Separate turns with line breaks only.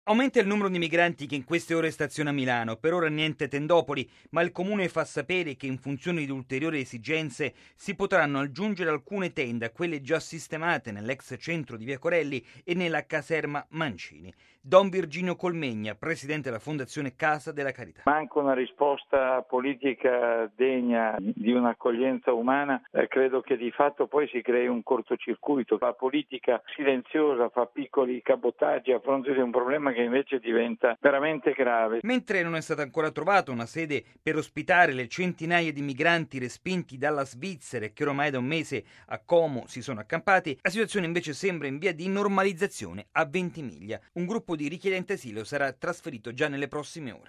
Aumenta il numero di migranti che in queste ore staziona a Milano, per ora niente tendopoli, ma il comune fa sapere che in funzione di ulteriori esigenze si potranno aggiungere alcune tende a quelle già sistemate nell'ex centro di Via Corelli e nella caserma Mancini. Don Virginio Colmegna, presidente della Fondazione Casa della Carità.
Manca una risposta politica degna di un'accoglienza umana, credo che di fatto poi si crei un cortocircuito. La politica silenziosa fa piccoli cabotaggi a fronte di un problema che invece diventa veramente grave.
Mentre non è stata ancora trovata una sede per ospitare le centinaia di migranti respinti dalla Svizzera e che ormai da un mese a Como si sono accampati, la situazione invece sembra in via di normalizzazione a Ventimiglia. Un gruppo di richiedenti asilo sarà trasferito già nelle prossime ore.